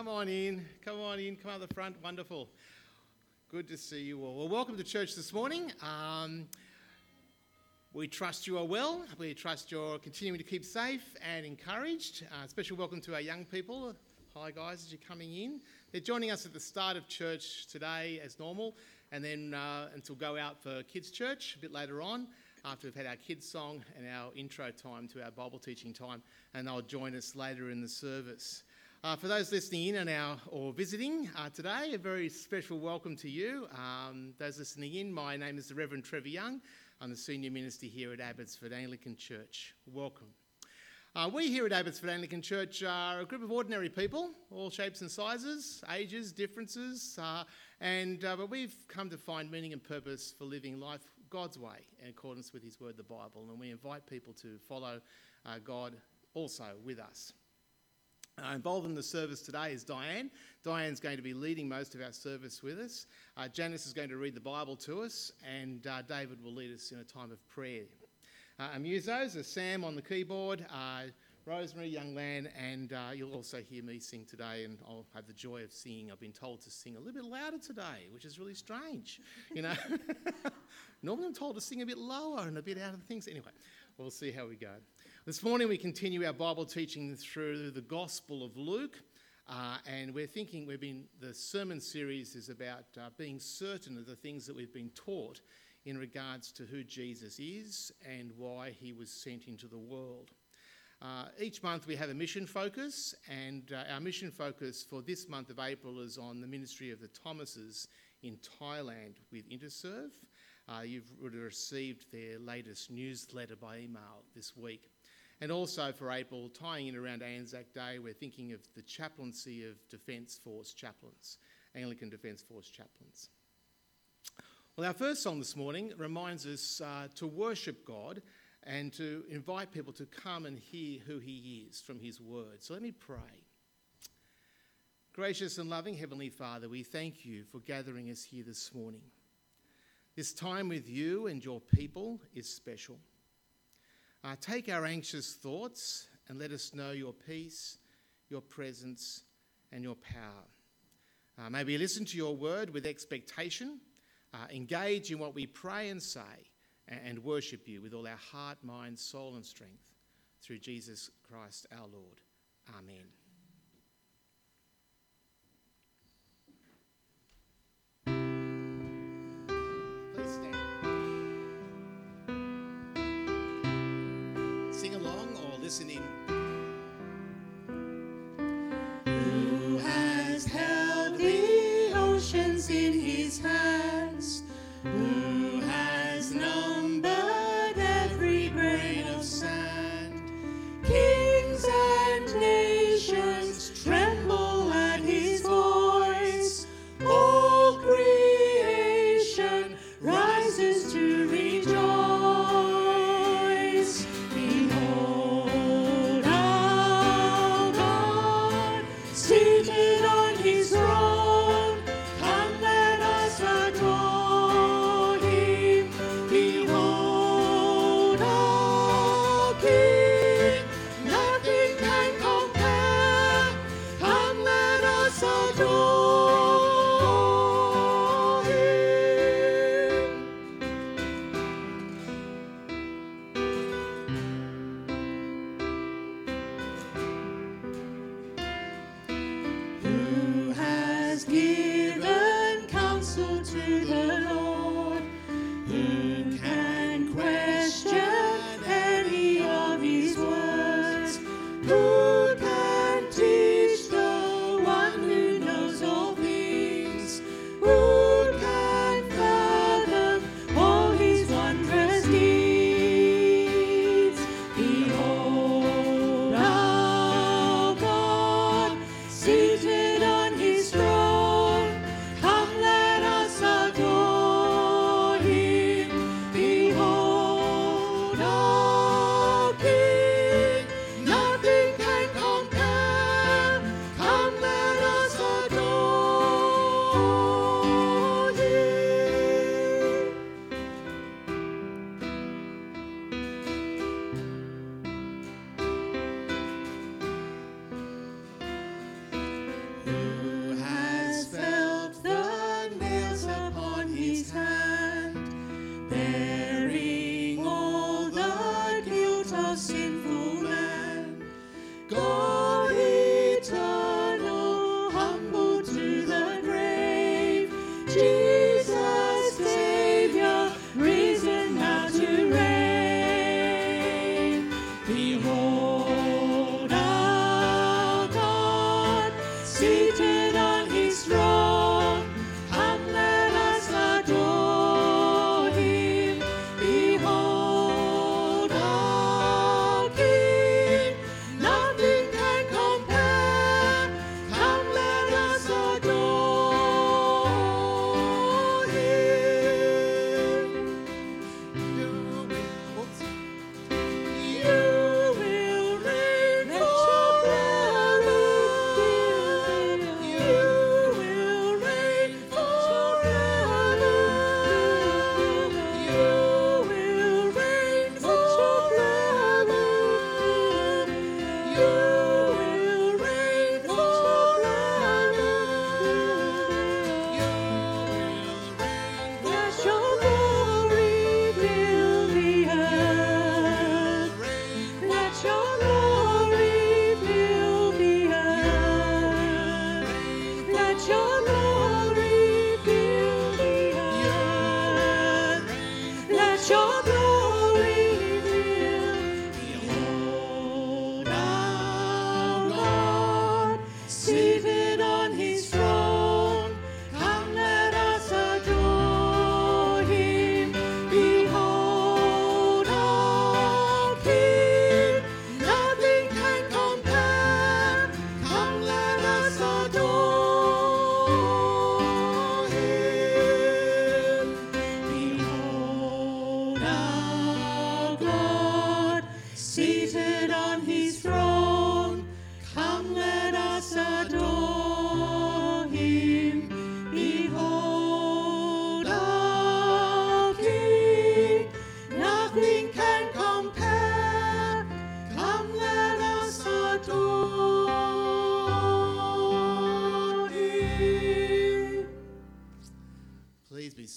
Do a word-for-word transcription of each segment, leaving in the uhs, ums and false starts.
Come on in, come on in, come out the front. Wonderful. Good to see you all. Well, welcome to church this morning. Um, we trust you are well. We trust you're continuing to keep safe and encouraged. Uh, special welcome to our young people. Hi guys, as you're coming in. They're joining us at the start of church today as normal, and then uh, until go out for kids' church a bit later on, after we've had our kids' song and our intro time to our Bible teaching time, and they'll join us later in the service. Uh, for those listening in and our, or visiting uh, today, a very special welcome to you. Um, those listening in, my name is the Reverend Trevor Young. I'm the Senior Minister here at Abbotsford Anglican Church. Welcome. Uh, we here at Abbotsford Anglican Church are a group of ordinary people, all shapes and sizes, ages, differences, uh, and uh, but we've come to find meaning and purpose for living life God's way in accordance with His Word, the Bible, and we invite people to follow uh, God also with us. Uh, involved in the service today is Diane. Diane's going to be leading most of our service with us. Uh, Janice is going to read the Bible to us, and uh, David will lead us in a time of prayer. Uh, our musos are Sam on the keyboard, uh, Rosemary, Young Lan, and uh, you'll also hear me sing today, and I'll have the joy of singing. I've been told to sing a little bit louder today, which is really strange, you know. Normally I'm told to sing a bit lower and a bit out of things. Anyway, we'll see how we go. This morning we continue our Bible teaching through the Gospel of Luke, uh, and we're thinking we've been the sermon series is about uh, being certain of the things that we've been taught in regards to who Jesus is and why He was sent into the world. Uh, each month we have a mission focus, and uh, our mission focus for this month of April is on the ministry of the Thomases in Thailand with Interserve. Uh, you would have received their latest newsletter by email this week. And also for April, tying in around Anzac Day, we're thinking of the chaplaincy of Defence Force chaplains, Anglican Defence Force chaplains. Well, our first song this morning reminds us uh, to worship God and to invite people to come and hear who He is from His Word. So let me pray. Gracious and loving Heavenly Father, we thank You for gathering us here this morning. This time with You and Your people is special. Uh, take our anxious thoughts and let us know Your peace, Your presence and Your power. Uh, may we listen to Your word with expectation, uh, engage in what we pray and say, and, and worship You with all our heart, mind, soul and strength. Through Jesus Christ our Lord. Amen. Please stand. Sing along or listen in. Who has held the oceans in His hands? Who has numbered every grain of sand? Kings and nations tremble at His voice. All creation rises to rejoice. Behold our God, seated on His throne. Come, let us adore Him. Behold our King, nothing can compare. Come, let us adore Him. Who has given counsel to the Lord? Who can question any of His words? Who can teach the one who knows all things? Who can fathom all His wondrous deeds? Behold our God, seated on His throne. Come, let us adore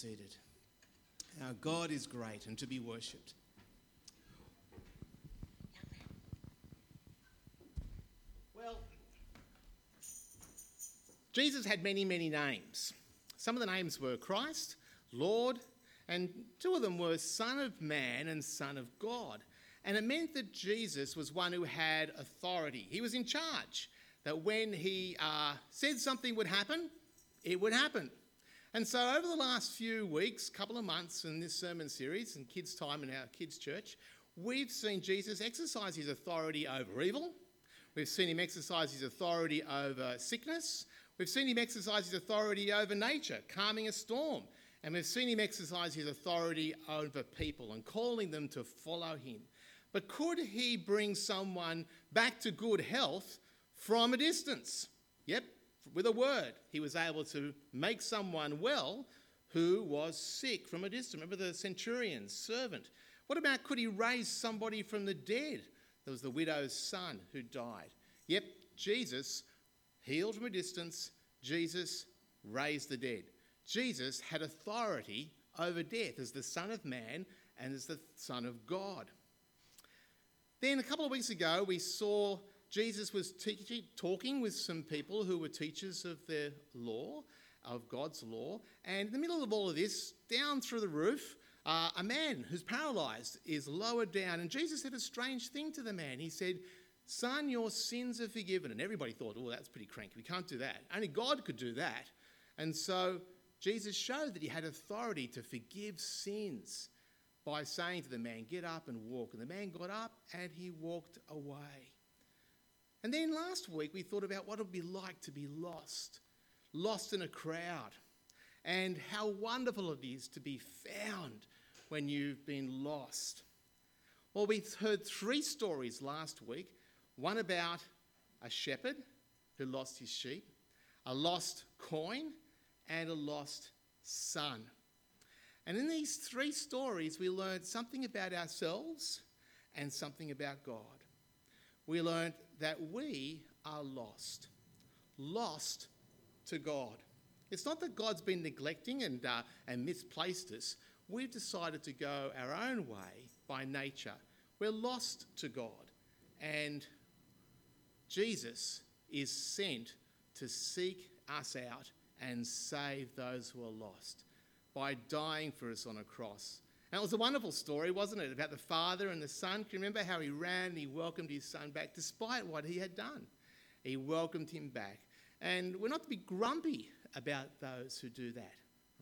seated. Our God is great and to be worshipped. Well, Jesus had many, many names. Some of the names were Christ, Lord, and two of them were Son of Man and Son of God. And it meant that Jesus was one who had authority. He was in charge, that when he uh, said something would happen, it would happen. And so over the last few weeks, couple of months in this sermon series and kids' time in our kids' church, we've seen Jesus exercise his authority over evil. We've seen him exercise his authority over sickness. We've seen him exercise his authority over nature, calming a storm. And we've seen him exercise his authority over people and calling them to follow him. But could he bring someone back to good health from a distance? Yep, with a word. He was able to make someone well who was sick from a distance. Remember the centurion's servant. What about could he raise somebody from the dead? There was the widow's son who died. Yep, Jesus healed from a distance. Jesus raised the dead. Jesus had authority over death as the Son of Man and as the Son of God. Then a couple of weeks ago, we saw Jesus was teaching, talking with some people who were teachers of the law, of God's law. And in the middle of all of this, down through the roof, uh, a man who's paralysed is lowered down. And Jesus said a strange thing to the man. He said, "Son, your sins are forgiven." And everybody thought, oh, that's pretty cranky. We can't do that. Only God could do that. And so Jesus showed that he had authority to forgive sins by saying to the man, "Get up and walk." And the man got up and he walked away. And then last week we thought about what it would be like to be lost, lost in a crowd, and how wonderful it is to be found when you've been lost. Well, we heard three stories last week, one about a shepherd who lost his sheep, a lost coin, and a lost son. And in these three stories, we learned something about ourselves and something about God. We learned that we are lost, lost to God. It's not that God's been neglecting and, uh, and misplaced us. We've decided to go our own way by nature. We're lost to God. And Jesus is sent to seek us out and save those who are lost by dying for us on a cross. And it was a wonderful story, wasn't it, about the father and the son. Can you remember how he ran and he welcomed his son back despite what he had done? He welcomed him back. And we're not to be grumpy about those who do that.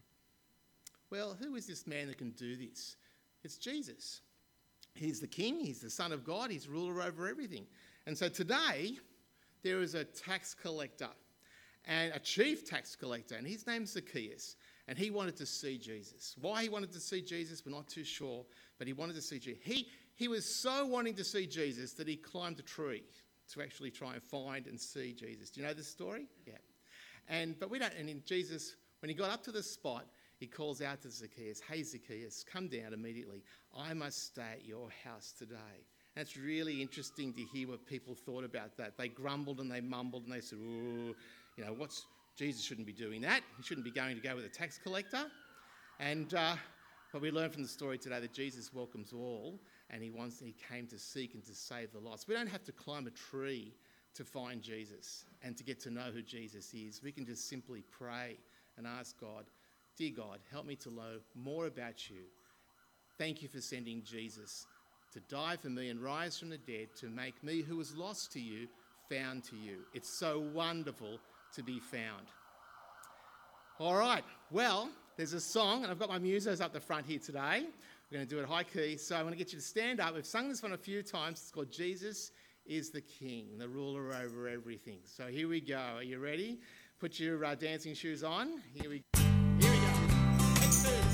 Well, who is this man that can do this? It's Jesus. He's the king, he's the Son of God, he's ruler over everything. And so today, there is a tax collector, and a chief tax collector, and his name's Zacchaeus. And he wanted to see Jesus. Why he wanted to see Jesus, we're not too sure, but he wanted to see Jesus. He, he was so wanting to see Jesus that he climbed a tree to actually try and find and see Jesus. Do you know this story? Yeah. And but we don't. And in Jesus, when he got up to the spot, he calls out to Zacchaeus, "Hey Zacchaeus, come down immediately. I must stay at your house today." And it's really interesting to hear what people thought about that. They grumbled and they mumbled and they said, "Oh, you know, what's Jesus shouldn't be doing that. He shouldn't be going to go with a tax collector." And uh, but we learn from the story today that Jesus welcomes all, and he wants. He came to seek and to save the lost. We don't have to climb a tree to find Jesus and to get to know who Jesus is. We can just simply pray and ask God, "Dear God, help me to know more about you. Thank you for sending Jesus to die for me and rise from the dead to make me who was lost to you found to you." It's so wonderful to be found. All right, well, there's a song, and I've got my musos up the front here today. We're going to do it high key, so I want to get you to stand up. We've sung this one a few times. It's called "Jesus is the King, the ruler over everything." So here we go. Are you ready? Put your uh, dancing shoes on. Here we go. Here we go. Let's do it.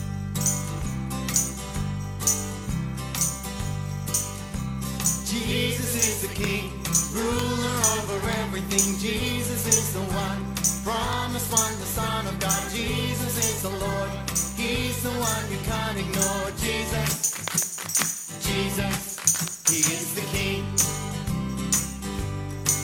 Jesus is the King, ruler over everything. Jesus is the one, promised one, the Son of God. Jesus is the Lord, he's the one you can't ignore. Jesus, Jesus, he is the King.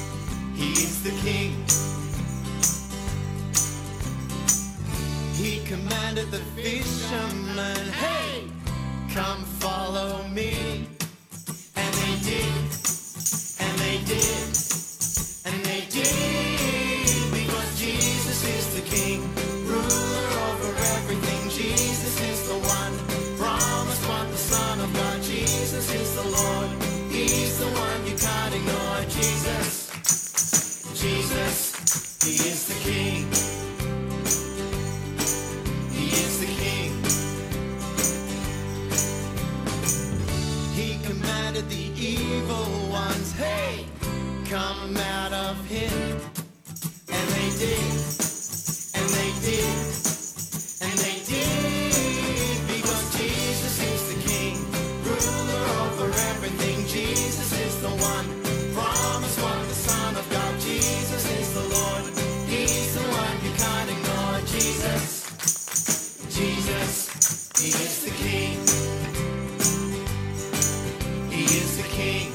He is the King. He commanded the fishermen, hey, come follow me. And they did, and they did, and they did, because Jesus is the King, ruler over everything. Jesus is the one, promised one, the Son of God. Jesus is the Lord, He's the one you can't ignore. Jesus, Jesus, He is the King. He is the King. He commanded the evil ones, hey, come out of Him. And they did, and they did, and they did, because Jesus is the King, ruler over everything. Jesus is the one, promised one, the Son of God. Jesus is the Lord, He's the one you can't ignore. Jesus, Jesus, He is the King. He is the King.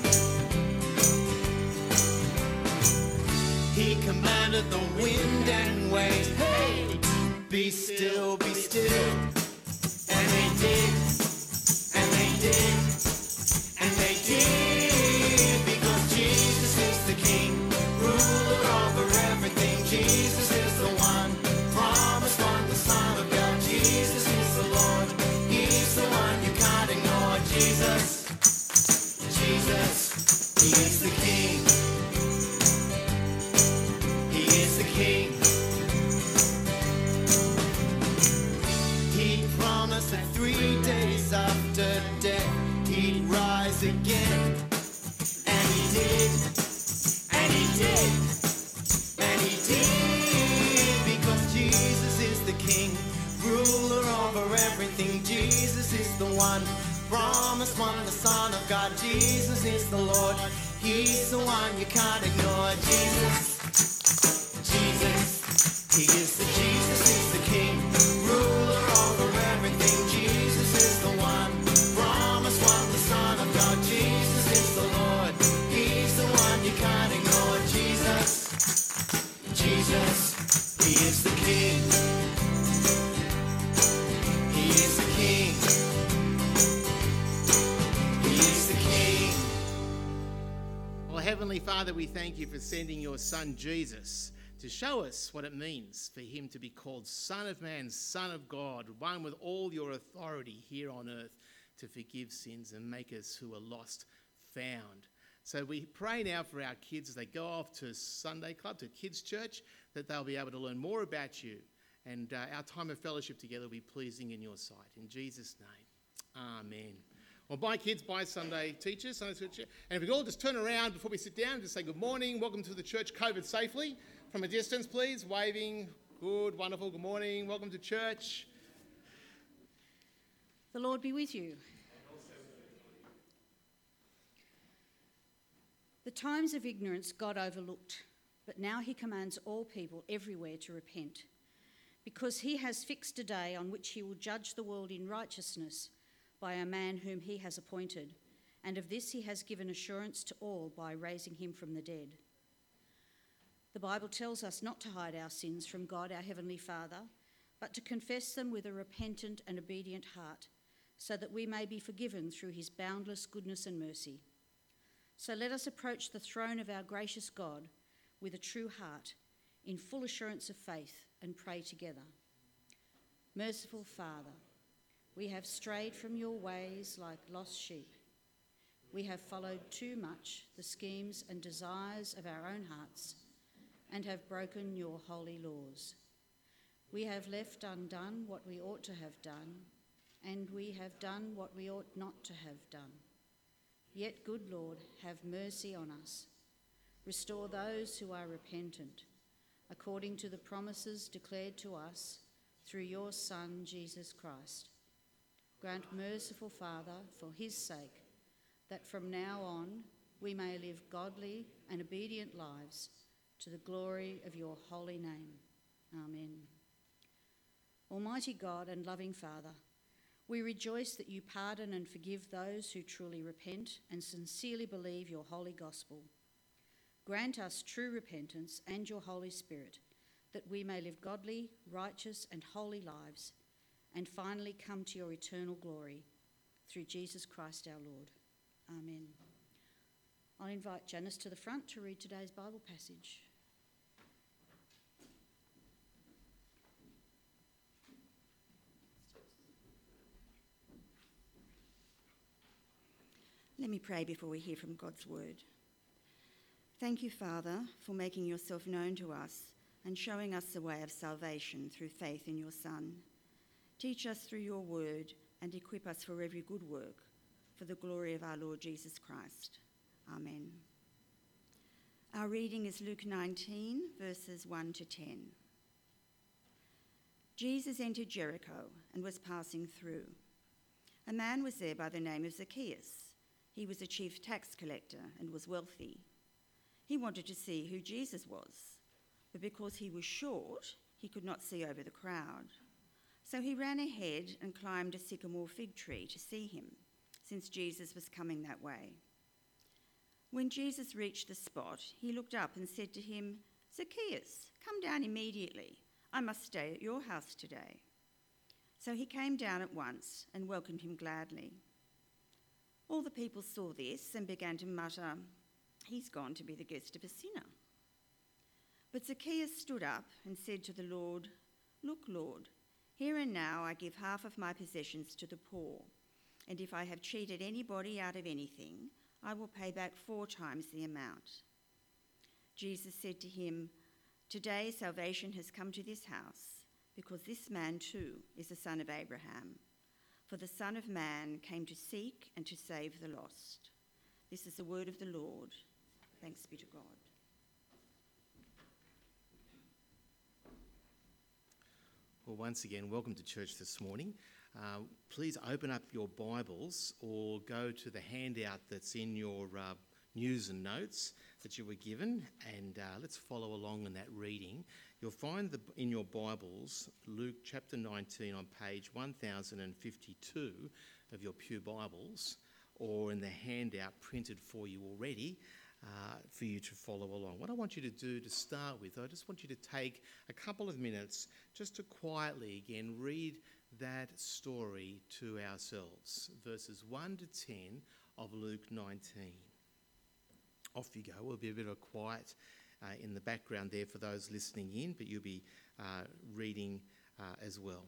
He commanded the wind and waves, hey, be still, be still. And they did, and they did, and they did, because Jesus is the King, ruler over everything. Jesus is the one, promised one, the Son of God. Jesus is the Lord, He's the one you can't ignore. Jesus, Jesus, He is the King. He is the King. He promised that three days after death He'd rise again. And He did, and He did, and He did, because Jesus is the King, ruler over everything. Jesus is the one, promised one, the Son of God. Jesus is the Lord, He's the one you can't ignore. Jesus, Jesus, He is the Jesus is the King, ruler over everything. Jesus is the one, promised one, the Son of God. Jesus is the Lord, He's the one you can't ignore. Jesus, Jesus, He is the King. He is the King. He is the King. Well, Heavenly Father, we thank you for sending your Son Jesus to show us what it means for Him to be called Son of Man, Son of God, one with all your authority here on earth to forgive sins and make us who are lost found. So we pray now for our kids as they go off to Sunday Club, to Kids Church, that they'll be able to learn more about you and uh, our time of fellowship together will be pleasing in your sight. In Jesus' name, amen. Well, bye kids, bye Sunday teachers, Sunday teacher. And if we could all just turn around before we sit down and just say good morning, welcome to the church, COVID safely. From a distance, please, waving, good, wonderful, good morning, welcome to church. The Lord be with you. The times of ignorance God overlooked, but now He commands all people everywhere to repent, because He has fixed a day on which He will judge the world in righteousness by a man whom He has appointed, and of this He has given assurance to all by raising Him from the dead. The Bible tells us not to hide our sins from God, our Heavenly Father, but to confess them with a repentant and obedient heart, so that we may be forgiven through His boundless goodness and mercy. So let us approach the throne of our gracious God with a true heart, in full assurance of faith, and pray together. Merciful Father, we have strayed from your ways like lost sheep. We have followed too much the schemes and desires of our own hearts and have broken your holy laws. We have left undone what we ought to have done, and we have done what we ought not to have done. Yet, good Lord, have mercy on us. Restore those who are repentant, according to the promises declared to us through your Son, Jesus Christ. Grant, merciful Father, for his sake, that from now on we may live godly and obedient lives to the glory of your holy name. Amen. Almighty God and loving Father, we rejoice that you pardon and forgive those who truly repent and sincerely believe your holy gospel. Grant us true repentance and your Holy Spirit, that we may live godly, righteous, and holy lives, and finally come to your eternal glory through Jesus Christ our Lord. Amen. I'll invite Janice to the front to read today's Bible passage. Let me pray before we hear from God's word. Thank you, Father, for making yourself known to us and showing us the way of salvation through faith in your Son. Teach us through your word and equip us for every good work, for the glory of our Lord Jesus Christ. Amen. Our reading is Luke nineteen, verses one to ten. Jesus entered Jericho and was passing through. A man was there by the name of Zacchaeus. He was a chief tax collector and was wealthy. He wanted to see who Jesus was, but because he was short, he could not see over the crowd. So he ran ahead and climbed a sycamore fig tree to see him, since Jesus was coming that way. When Jesus reached the spot, he looked up and said to him, "Zacchaeus, come down immediately. I must stay at your house today." So he came down at once and welcomed him gladly. All the people saw this and began to mutter, "He's gone to be the guest of a sinner." But Zacchaeus stood up and said to the Lord, "Look, Lord, here and now I give half of my possessions to the poor, and if I have cheated anybody out of anything, I will pay back four times the amount." Jesus said to him, "Today salvation has come to this house, because this man too is a son of Abraham. For the Son of Man came to seek and to save the lost." This is the word of the Lord. Thanks be to God. Well, once again, welcome to church this morning. Uh, please open up your Bibles or go to the handout that's in your uh, news and notes that you were given, and uh, let's follow along in that reading. You'll find the, in your Bibles Luke chapter nineteen on page one thousand fifty-two of your Pew Bibles, or in the handout printed for you already uh, for you to follow along. What I want you to do to start with, I just want you to take a couple of minutes just to quietly again read that story to ourselves, verses one to ten of Luke nineteen. Off you go. There'll be a bit of a quiet uh, in the background there for those listening in, but you'll be uh, reading uh, as well.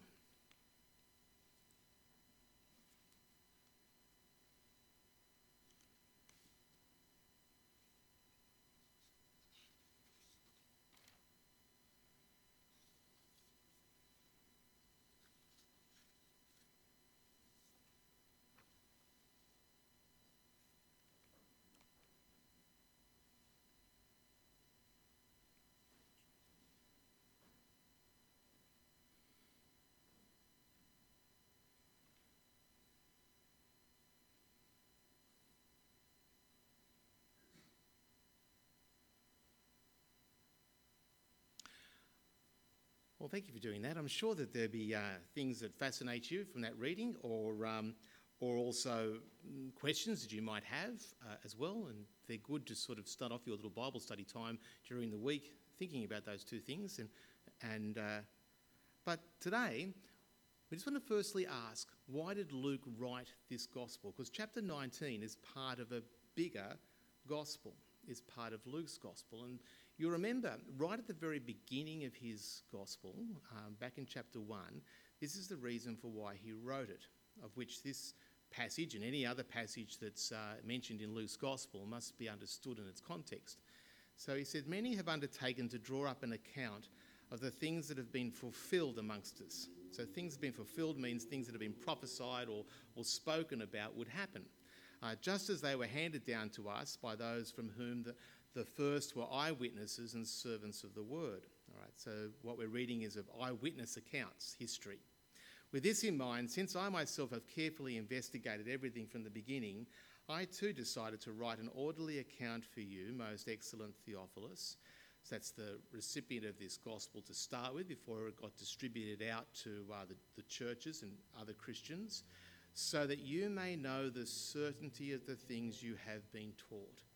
Well, thank you for doing that. I'm sure that there'll be uh, things that fascinate you from that reading, or um, or also mm, questions that you might have uh, as well. And they're good to sort of start off your little Bible study time during the week thinking about those two things. And and uh, but today, we just want to firstly ask, why did Luke write this gospel? Because chapter nineteen is part of a bigger gospel, is part of Luke's gospel. And you remember, right at the very beginning of his gospel, um, back in chapter one, this is the reason for why he wrote it, of which this passage and any other passage that's uh, mentioned in Luke's gospel must be understood in its context. So he said, "Many have undertaken to draw up an account of the things that have been fulfilled amongst us." So things that have been fulfilled means things that have been prophesied or, or spoken about would happen, uh, just as they were handed down to us by those from whom the The first were eyewitnesses and servants of the word. All right, so what we're reading is of eyewitness accounts, history. With this in mind, since I myself have carefully investigated everything from the beginning, I too decided to write an orderly account for you, most excellent Theophilus. So that's the recipient of this gospel to start with before it got distributed out to uh, the, the churches and other Christians, so that you may know the certainty of the things you have been taught.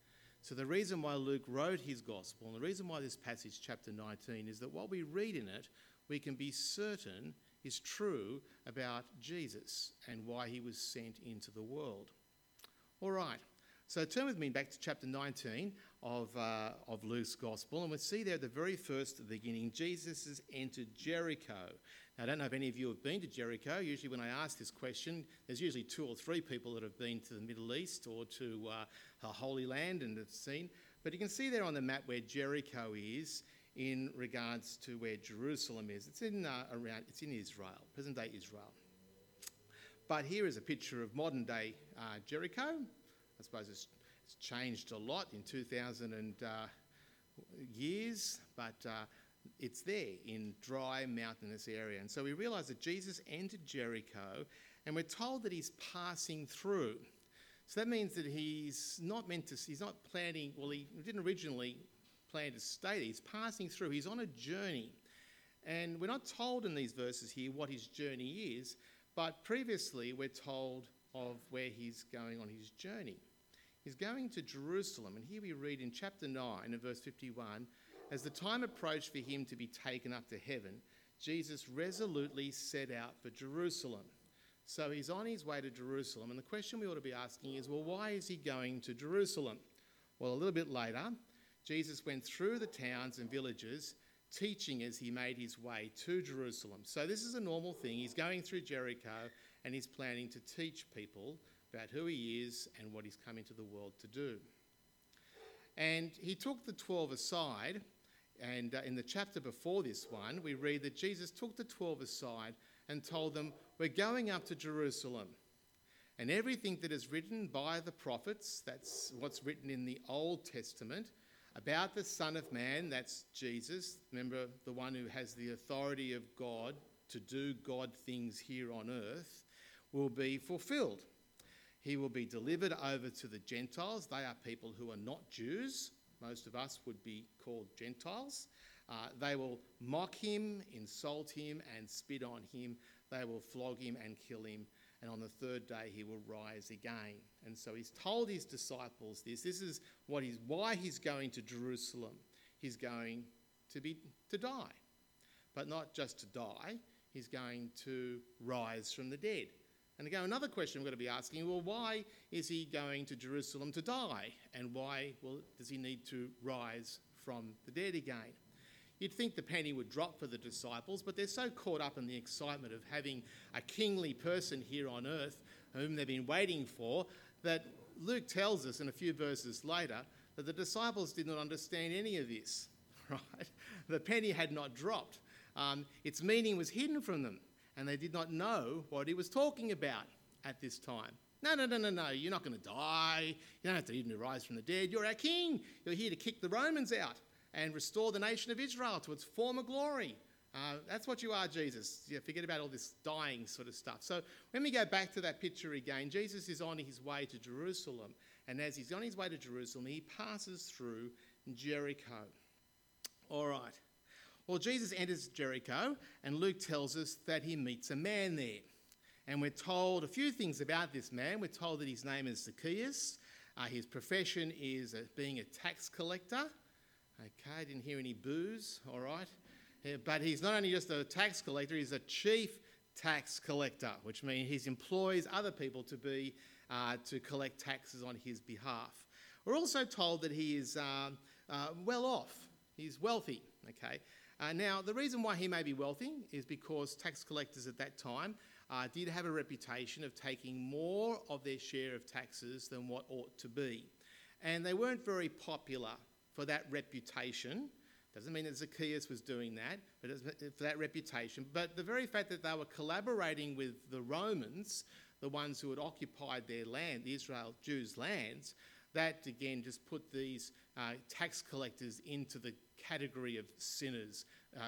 So the reason why Luke wrote his gospel, and the reason why this passage, chapter nineteen, is that what we read in it, we can be certain is true about Jesus and why he was sent into the world. All right, so turn with me back to chapter nineteen of, uh, of Luke's gospel, and we'll see there at the very first at the beginning, Jesus has entered Jericho. Now, I don't know if any of you have been to Jericho. Usually when I ask this question, there's usually two or three people that have been to the Middle East or to uh, the Holy Land and have seen. But you can see there on the map where Jericho is in regards to where Jerusalem is. It's in uh, around. It's in Israel, present-day Israel. But here is a picture of modern-day uh, Jericho. I suppose it's, it's changed a lot in two thousand uh, years, but uh, it's there in dry, mountainous area. And so we realise that Jesus entered Jericho, and we're told that he's passing through. So that means that he's not meant to. He's not planning. Well, he didn't originally plan to stay there. He's passing through. He's on a journey, and we're not told in these verses here what his journey is. But previously, we're told of where he's going on his journey. He's going to Jerusalem, and here we read in chapter nine and verse fifty-one, as the time approached for him to be taken up to heaven, Jesus resolutely set out for Jerusalem. So he's on his way to Jerusalem, and the question we ought to be asking is, well, why is he going to Jerusalem? Well, a little bit later, Jesus went through the towns and villages, teaching as he made his way to Jerusalem. So this is a normal thing. He's going through Jericho, and he's planning to teach people about who he is and what he's come into the world to do. And he took the twelve aside, and uh, in the chapter before this one, we read that Jesus took the twelve aside and told them, we're going up to Jerusalem. And everything that is written by the prophets, that's what's written in the Old Testament, about the Son of Man, that's Jesus, remember the one who has the authority of God to do God things here on earth, will be fulfilled. He will be delivered over to the Gentiles. They are people who are not Jews. Most of us would be called Gentiles. Uh, they will mock him, insult him, and spit on him. They will flog him and kill him. And on the third day, he will rise again. And so he's told his disciples this. This is what he's, why he's going to Jerusalem. He's going to be to die. But not just to die. He's going to rise from the dead. And again, another question we're going to be asking, well, why is he going to Jerusalem to die? And why well, does he need to rise from the dead again? You'd think the penny would drop for the disciples, but they're so caught up in the excitement of having a kingly person here on earth whom they've been waiting for, that Luke tells us in a few verses later that the disciples did not understand any of this, right? The penny had not dropped. Um, its meaning was hidden from them, and they did not know what he was talking about at this time. No, no, no, no, no, you're not going to die. You don't have to even rise from the dead. You're our king. You're here to kick the Romans out and restore the nation of Israel to its former glory. Uh, that's what you are, Jesus. Yeah, forget about all this dying sort of stuff. So when we go back to that picture again, Jesus is on his way to Jerusalem. And as he's on his way to Jerusalem, he passes through Jericho. All right. Well, Jesus enters Jericho, and Luke tells us that he meets a man there. And we're told a few things about this man. We're told that his name is Zacchaeus. Uh, his profession is uh, being a tax collector. Okay, I didn't hear any boos, all right. Yeah, but he's not only just a tax collector, he's a chief tax collector, which means he employs other people to be uh, to collect taxes on his behalf. We're also told that he is um, uh, well off. He's wealthy, okay. Uh, now, the reason why he may be wealthy is because tax collectors at that time uh, did have a reputation of taking more of their share of taxes than what ought to be. And they weren't very popular for that reputation. Doesn't mean that Zacchaeus was doing that, but it's for that reputation. But the very fact that they were collaborating with the Romans, the ones who had occupied their land, the Israel Jews' lands, that again just put these uh, tax collectors into the category of sinners, uh,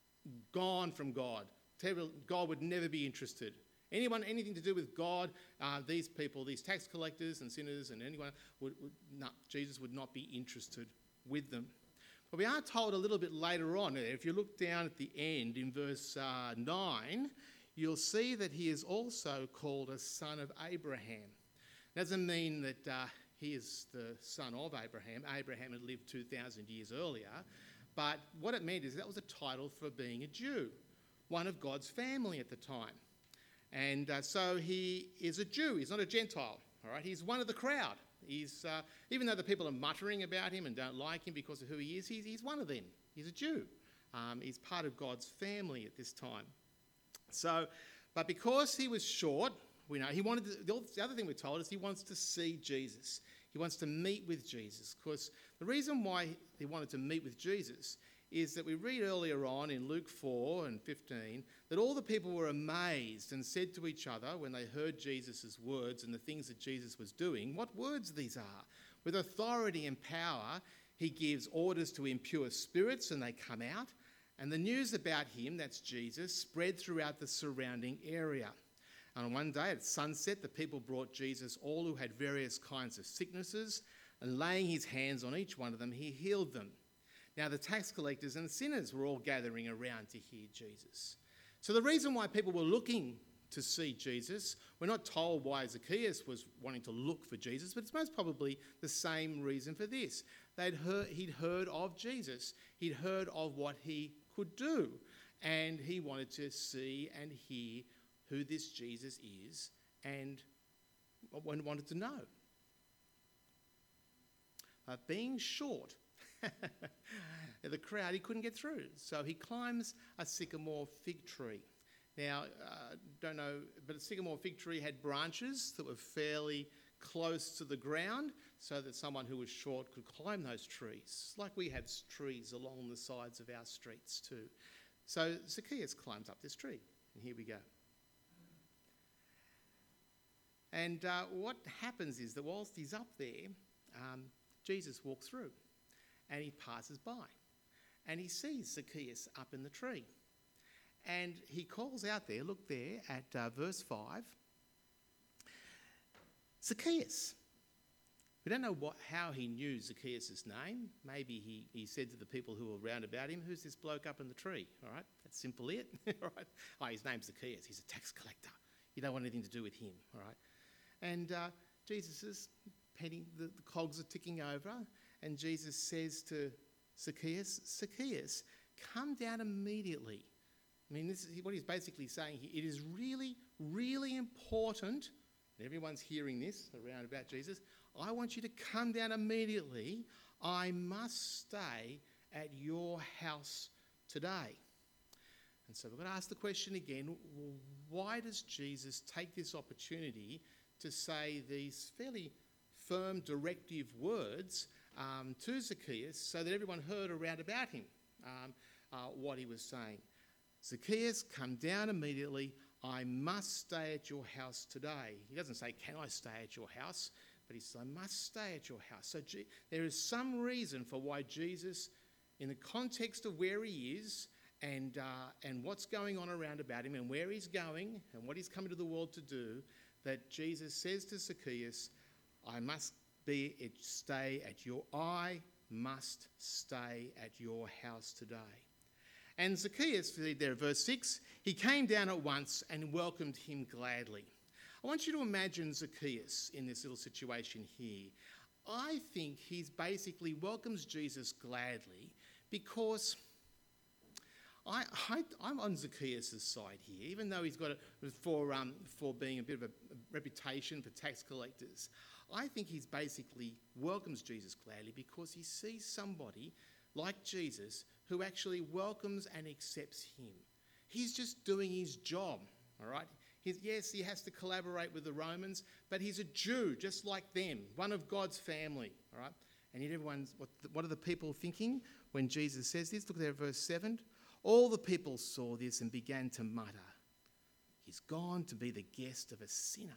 gone from God. God would never be interested. Anyone, anything to do with God, uh, these people, these tax collectors and sinners and anyone, would, would no, Jesus would not be interested with them. But we are told a little bit later on, if you look down at the end in verse uh, nine, you'll see that he is also called a son of Abraham. Doesn't mean that uh, he is the son of Abraham. Abraham had lived two thousand years earlier. But what it meant is that was a title for being a Jew, one of God's family at the time. And uh, so he is a Jew. He's not a Gentile. All right, he's one of the crowd. He's uh, even though the people are muttering about him and don't like him because of who he is, he's, he's one of them. He's a Jew. Um, he's part of God's family at this time. So, but because he was short, we know he wanted to, the other thing we're told is he wants to see Jesus. He wants to meet with Jesus. Because the reason why he wanted to meet with Jesus is that we read earlier on in Luke four and fifteen that all the people were amazed and said to each other when they heard Jesus' words and the things that Jesus was doing, what words these are. With authority and power, he gives orders to impure spirits and they come out. And the news about him, that's Jesus, spread throughout the surrounding area. And one day at sunset, the people brought Jesus all who had various kinds of sicknesses, and laying his hands on each one of them, he healed them. Now the tax collectors and sinners were all gathering around to hear Jesus. So the reason why people were looking to see Jesus, we're not told why Zacchaeus was wanting to look for Jesus, but it's most probably the same reason for this. They'd heard, he'd heard of Jesus. He'd heard of what he could do, and he wanted to see and hear who this Jesus is and wanted to know. Uh, being short, the crowd, he couldn't get through. So he climbs a sycamore fig tree. Now, uh, don't know, but a sycamore fig tree had branches that were fairly close to the ground so that someone who was short could climb those trees, like we have trees along the sides of our streets too. So Zacchaeus climbs up this tree, and here we go. And uh, what happens is that whilst he's up there, um, Jesus walks through and he passes by and he sees Zacchaeus up in the tree. And he calls out there, look there at uh, verse five, Zacchaeus. We don't know what, how he knew Zacchaeus' name. Maybe he, he said to the people who were round about him, who's this bloke up in the tree? All right, that's simple it. All right. Oh, his name's Zacchaeus. He's a tax collector. You don't want anything to do with him. All right. And uh, Jesus is penny, the, the cogs are ticking over, and Jesus says to Zacchaeus, Zacchaeus, come down immediately. I mean, this is what he's basically saying here. It is really, really important, and everyone's hearing this around about Jesus, I want you to come down immediately. I must stay at your house today. And so we're going to ask the question again, why does Jesus take this opportunity to say these fairly firm directive words um, to Zacchaeus so that everyone heard around about him um, uh, what he was saying? Zacchaeus, come down immediately. I must stay at your house today. He doesn't say, can I stay at your house? But he says, I must stay at your house. So G- there is some reason for why Jesus, in the context of where he is and, uh, and what's going on around about him and where he's going and what he's coming to the world to do, that Jesus says to Zacchaeus, I must be at, stay at your, I must stay at your house today. And Zacchaeus, there, verse six, he came down at once and welcomed him gladly. I want you to imagine Zacchaeus in this little situation here. I think he basically welcomes Jesus gladly because I, I, I'm on Zacchaeus' side here, even though he's got it for, um, for being a bit of a, a reputation for tax collectors. I think he's basically welcomes Jesus gladly because he sees somebody like Jesus who actually welcomes and accepts him. He's just doing his job, all right? He's, yes, he has to collaborate with the Romans, but he's a Jew just like them, one of God's family, all right? And yet everyone's, what, what are the people thinking when Jesus says this? Look there at verse seven. All the people saw this and began to mutter, he's gone to be the guest of a sinner.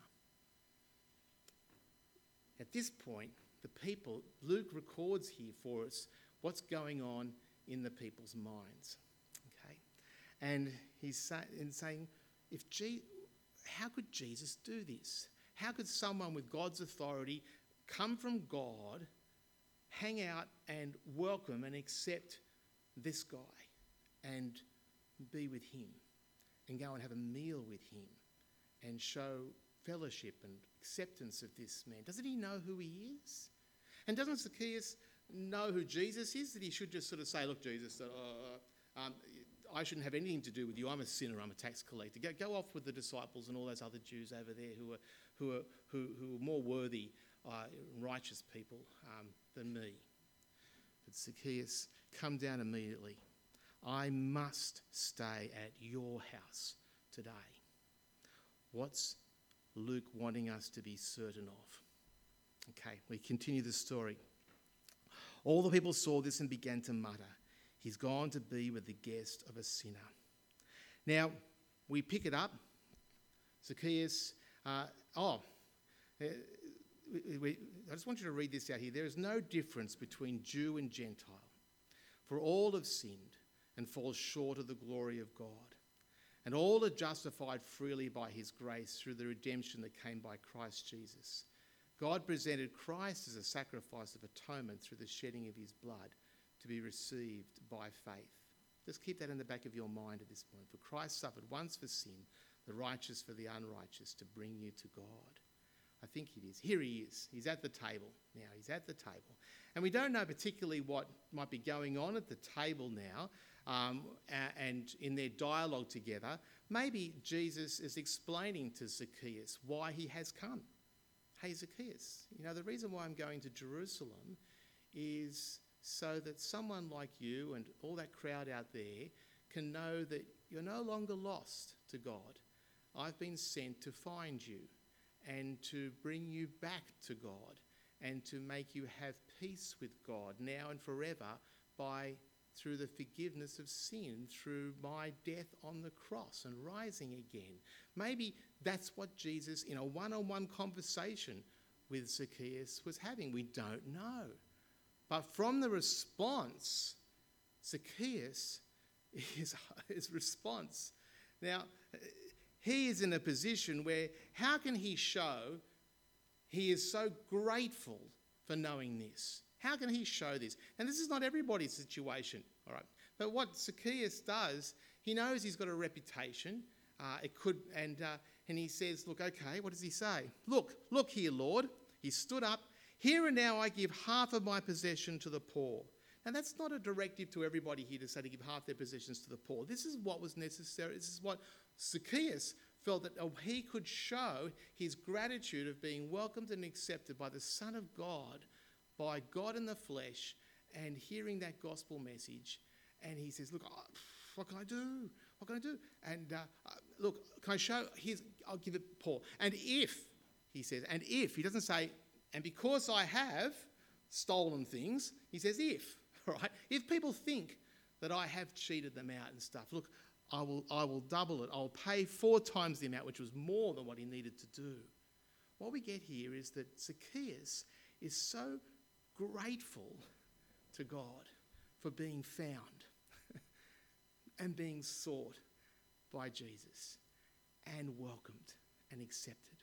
At this point, the people, Luke records here for us what's going on in the people's minds, okay? And he's say, in saying, if Je- how could Jesus do this? How could someone with God's authority come from God, hang out and welcome and accept this guy and be with him and go and have a meal with him and show fellowship and acceptance of this man? Doesn't he know who he is? And doesn't Zacchaeus know who Jesus is? That he should just sort of say, look, Jesus, uh, um, I shouldn't have anything to do with you. I'm a sinner. I'm a tax collector. Go, go off with the disciples and all those other Jews over there who are who are who, who are more worthy, uh, righteous people um, than me. But Zacchaeus, come down immediately. I must stay at your house today. What's Luke wanting us to be certain of? Okay, we continue the story. All the people saw this and began to mutter, he's gone to be with the guest of a sinner. Now, we pick it up. Zacchaeus, uh, oh, uh, we, we, I just want you to read this out here. There is no difference between Jew and Gentile, for all have sinned and fall short of the glory of God. And all are justified freely by his grace through the redemption that came by Christ Jesus. God presented Christ as a sacrifice of atonement through the shedding of his blood to be received by faith. Just keep that in the back of your mind at this point. For Christ suffered once for sin, the righteous for the unrighteous, to bring you to God. I think it is. Here he is. He's at the table now. He's at the table. And we don't know particularly what might be going on at the table now. Um, and in their dialogue together, maybe Jesus is explaining to Zacchaeus why he has come. Hey, Zacchaeus, you know, the reason why I'm going to Jerusalem is so that someone like you and all that crowd out there can know that you're no longer lost to God. I've been sent to find you and to bring you back to God and to make you have peace with God now and forever by through the forgiveness of sin, through my death on the cross and rising again. Maybe that's what Jesus, in a one-on-one conversation with Zacchaeus, was having. We don't know. But from the response, Zacchaeus, his, his response, now, he is in a position where how can he show he is so grateful for knowing this? How can he show this? And this is not everybody's situation, all right? But what Zacchaeus does, he knows he's got a reputation. Uh, it could, and uh, and he says, look, okay, what does he say? Look, look here, Lord. He stood up. Here and now I give half of my possession to the poor. Now that's not a directive to everybody here to say to give half their possessions to the poor. This is what was necessary. This is what Zacchaeus felt that oh, he could show his gratitude of being welcomed and accepted by the Son of God, by God in the flesh, and hearing that gospel message. And he says, look, oh, what can I do? What can I do? And uh, uh, look, can I show? Here's, I'll give it Paul. And if, he says, and if, he doesn't say, and because I have stolen things, he says if, right? If people think that I have cheated them out and stuff, look, I will, I will double it. I'll pay four times the amount, which was more than what he needed to do. What we get here is that Zacchaeus is so grateful to God for being found and being sought by Jesus and welcomed and accepted.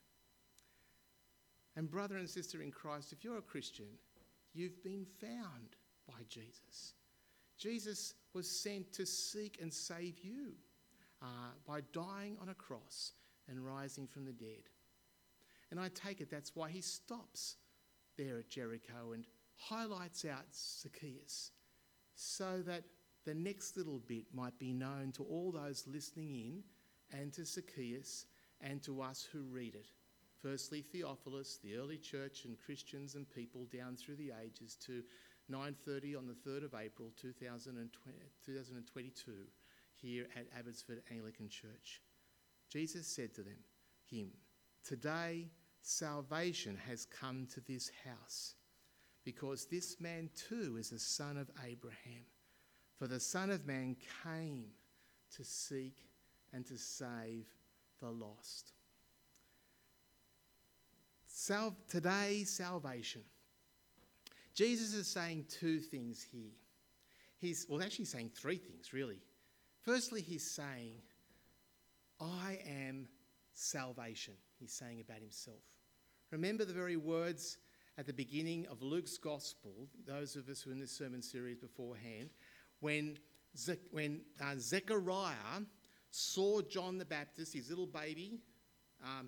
And brother and sister in Christ, if you're a Christian, you've been found by Jesus. Jesus was sent to seek and save you uh, by dying on a cross and rising from the dead. And I take it that's why he stops there at Jericho and highlights out Zacchaeus so that the next little bit might be known to all those listening in and to Zacchaeus and to us who read it. Firstly, Theophilus, the early church and Christians and people down through the ages to nine thirty on the third of April two thousand twenty-two here at Abbotsford Anglican Church. Jesus said to them, him, today salvation has come to this house because this man too is a son of Abraham. For the Son of Man came to seek and to save the lost. Sal- today, salvation. Jesus is saying two things here. He's, well, actually saying three things, really. Firstly, he's saying, I am salvation, he's saying about himself. Remember the very words at the beginning of Luke's Gospel, those of us who are in this sermon series beforehand, when, Ze- when uh, Zechariah saw John the Baptist, his little baby, um,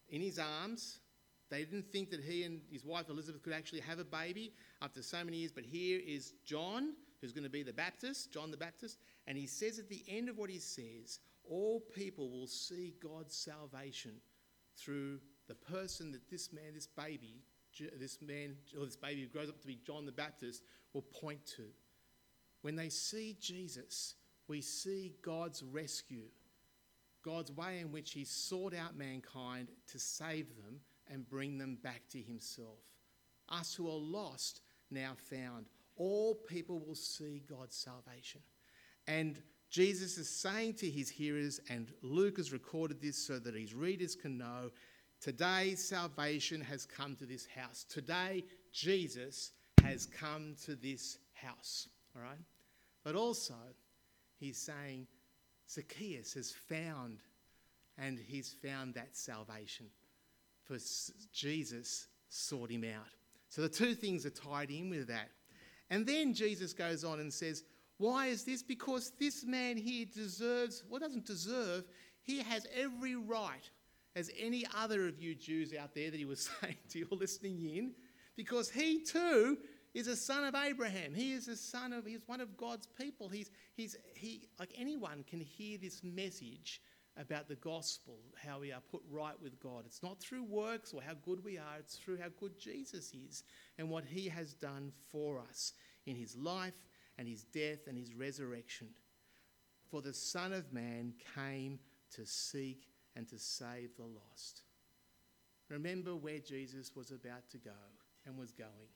in his arms. They didn't think that he and his wife Elizabeth could actually have a baby after so many years, but here is John, who's going to be the Baptist, John the Baptist, and he says at the end of what he says, all people will see God's salvation through the person that this man, this baby, this man, or this baby who grows up to be John the Baptist will point to. When they see Jesus, we see God's rescue, God's way in which he sought out mankind to save them and bring them back to himself. Us who are lost, now found. All people will see God's salvation. And Jesus is saying to his hearers, and Luke has recorded this so that his readers can know, today salvation has come to this house. Today Jesus has come to this house. All right? But also he's saying Zacchaeus has found, and he's found that salvation. For Jesus sought him out. So the two things are tied in with that. And then Jesus goes on and says, why is this? Because this man here deserves, well, doesn't deserve, he has every right, as any other of you Jews out there that he was saying to you listening in, because he too is a son of Abraham. He is a son of, he's one of God's people. He's, he's, he, like anyone can hear this message about the gospel, how we are put right with God. It's not through works or how good we are, it's through how good Jesus is and what he has done for us in his life and his death and his resurrection. For the Son of Man came to seek and to save the lost. Remember where Jesus was about to go and was going.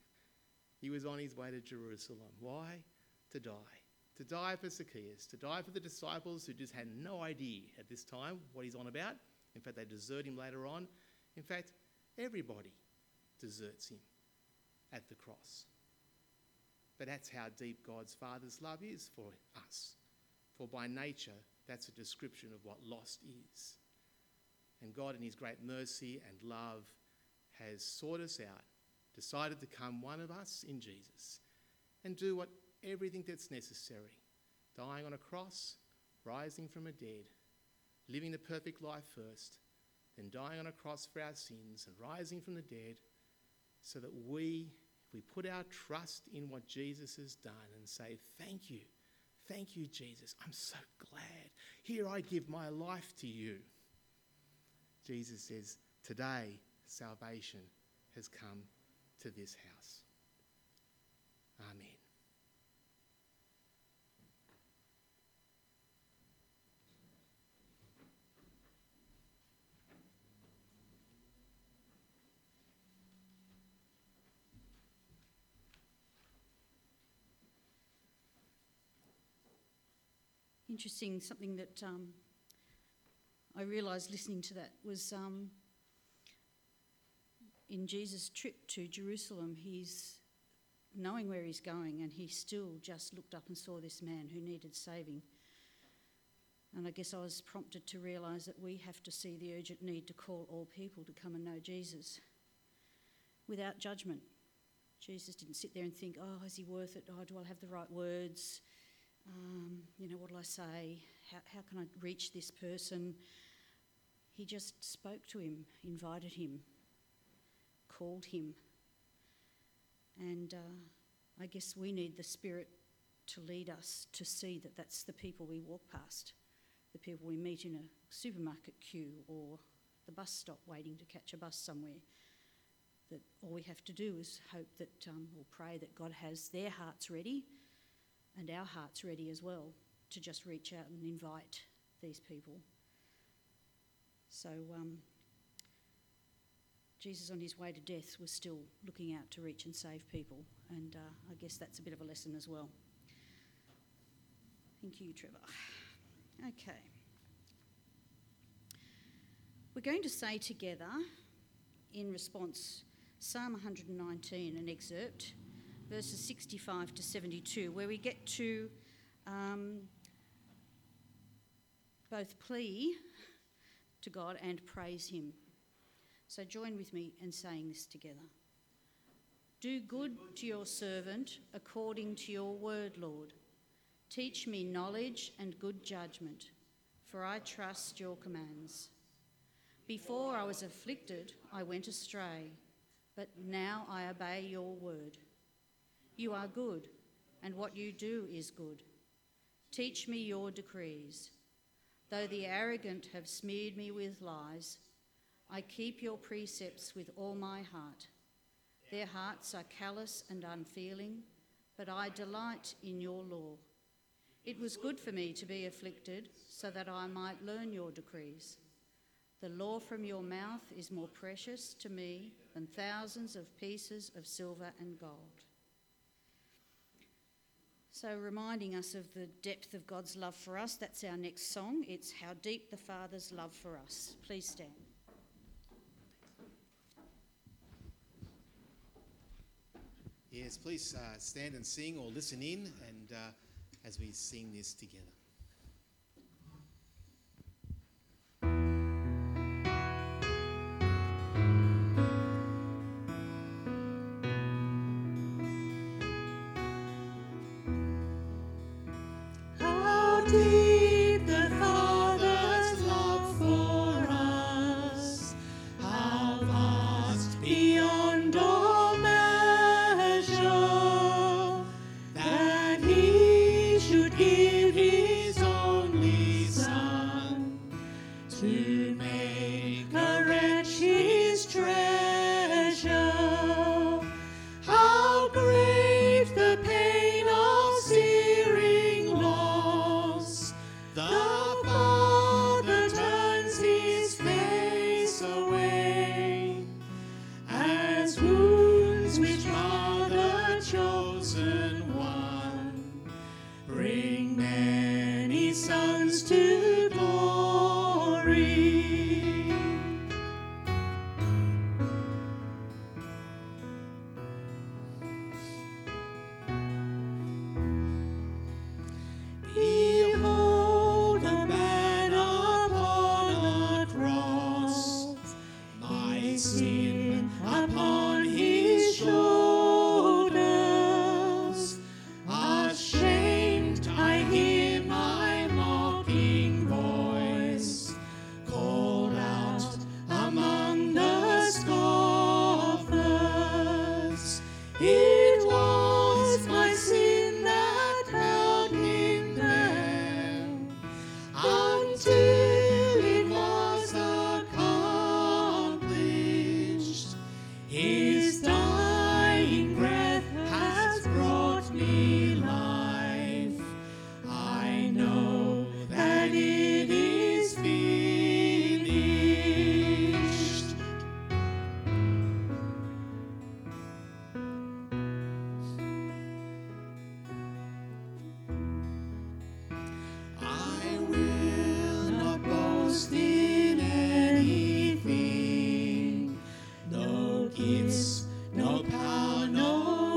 He was on his way to Jerusalem. Why? To die. To die for Zacchaeus, to die for the disciples who just had no idea at this time what he's on about. In fact, they desert him later on. In fact, everybody deserts him at the cross. But that's how deep God's Father's love is for us. For by nature, that's a description of what lost is. And God in his great mercy and love has sought us out, decided to come one of us in Jesus and do what everything that's necessary, dying on a cross, rising from the dead, living the perfect life first, then dying on a cross for our sins and rising from the dead, so that we, if we put our trust in what Jesus has done and say, thank you, thank you, Jesus, I'm so glad. Here I give my life to you. Jesus says, today salvation has come to this house. Amen. Interesting, something that um, I realised listening to that was um, in Jesus' trip to Jerusalem, he's knowing where he's going, and he still just looked up and saw this man who needed saving. And I guess I was prompted to realise that we have to see the urgent need to call all people to come and know Jesus without judgment. Jesus didn't sit there and think, oh, is he worth it? Oh, do I have the right words? Um, you know, what will I say? How, how can I reach this person? He just spoke to him, invited him, called him. And uh, I guess we need the Spirit to lead us to see that that's the people we walk past, the people we meet in a supermarket queue or the bus stop waiting to catch a bus somewhere. That all we have to do is hope that um, we'll pray that God has their hearts ready and our hearts ready as well to just reach out and invite these people. So um, Jesus on his way to death was still looking out to reach and save people, and uh, I guess that's a bit of a lesson as well. Thank you, Trevor. Okay. We're going to say together in response Psalm one nineteen, an excerpt, verses sixty-five to seventy-two, where we get to um, both plea to God and praise him. So join with me in saying this together. Do good to your servant according to your word, Lord. Teach me knowledge and good judgment, for I trust your commands. Before I was afflicted, I went astray, but now I obey your word. You are good, and what you do is good. Teach me your decrees. Though the arrogant have smeared me with lies, I keep your precepts with all my heart. Their hearts are callous and unfeeling, but I delight in your law. It was good for me to be afflicted, so that I might learn your decrees. The law from your mouth is more precious to me than thousands of pieces of silver and gold. So reminding us of the depth of God's love for us, that's our next song. It's How Deep the Father's Love for Us. Please stand. Yes, please uh, stand and sing or listen in and uh, as we sing this together. Deep the Father's love for us, how vast beyond all measure, that He should give His only Son to make a wretch His treasure. How great the pain of searing loss! The Father turns His face away, as wounds which mar the chosen one bring many sons to glory. Behold the man upon a cross, my sin upon His shoulders. Ashamed, I hear my mocking voice called out among the scoffers. It was my sin that held Him there until it was accomplished. His dying breath has brought me life. I know that it is finished. I will not boast in anything, no gifts, no power, no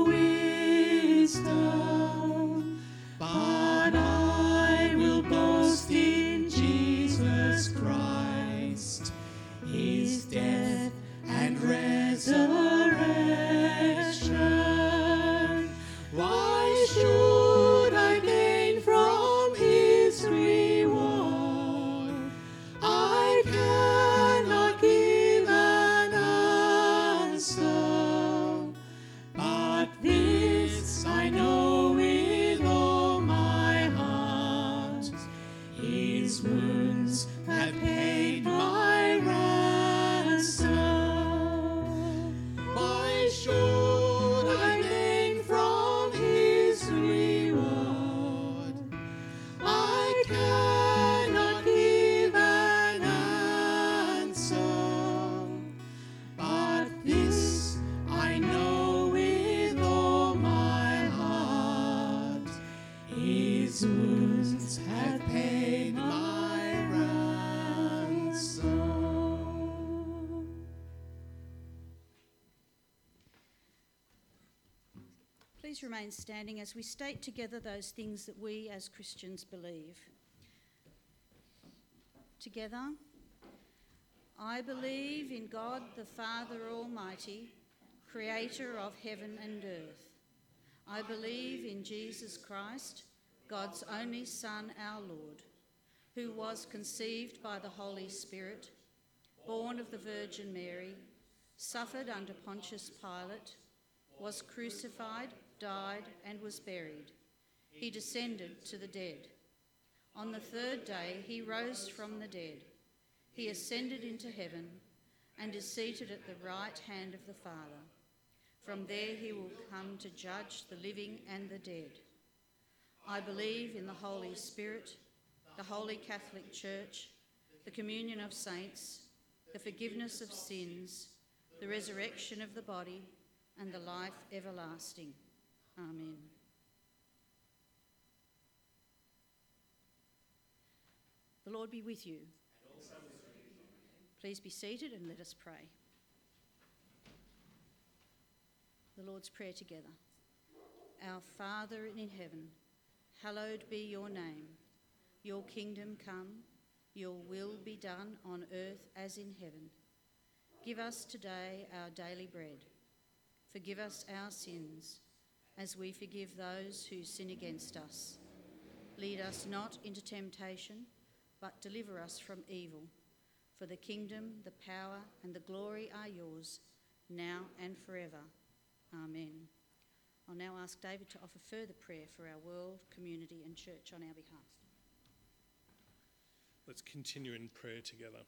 wisdom, but I will boast in Jesus Christ, His death and resurrection. Why should I gain from His reward? I cannot give an answer, but this I know with all my heart: His wounds have paid my ransom. Why should I gain from His reward? I cannot give an answer, but this I know with all my heart: His wounds have paid my ransom. Please remain standing as we state together those things that we as Christians believe. Together, I believe in God the Father Almighty, creator of heaven and earth. I believe in Jesus Christ, God's only Son, our Lord, who was conceived by the Holy Spirit, born of the Virgin Mary, suffered under Pontius Pilate, was crucified, died, and was buried. He descended to the dead. On the third day he rose from the dead. He ascended into heaven and is seated at the right hand of the Father. From there he will come to judge the living and the dead. I believe in the Holy Spirit, the Holy Catholic Church, the communion of saints, the forgiveness of sins, the resurrection of the body, and the life everlasting. Amen. The Lord be with you. Please be seated and let us pray. The Lord's Prayer together. Our Father in heaven, hallowed be your name. Your kingdom come, your will be done on earth as in heaven. Give us today our daily bread. Forgive us our sins, as we forgive those who sin against us. Lead us not into temptation, but deliver us from evil. For the kingdom, the power, and the glory are yours, now and forever. Amen. I'll now ask David to offer further prayer for our world, community, and church on our behalf. Let's continue in prayer together.